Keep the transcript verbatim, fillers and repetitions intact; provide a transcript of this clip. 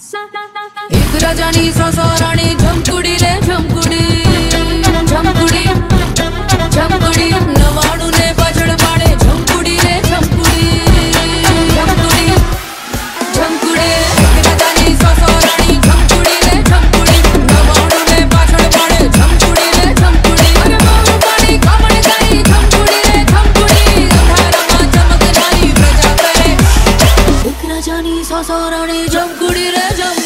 एक राजानी ससाराणी झमकुड़ी रे झमकुड़ी झमकुड़ी झमकुड़ी नवाणु ने पाछड़ पाड़े झमकुड़ी रे झमकुड़ी झमकुड़ी झमकुड़ी एक राजानी ससाराणी झमकुड़ी रे झमकुड़ी नवाणु ने पाछड़ पाड़े झमकुड़ी रे झमकुड़ी अरे मोरू पानी कामण गाई झमकुड़ी रे झमकुड़ी अंधारामा चमकदारी प्रजा करे एक राजानी ससाराणी झमकुड़ी रे झमकुड़ी।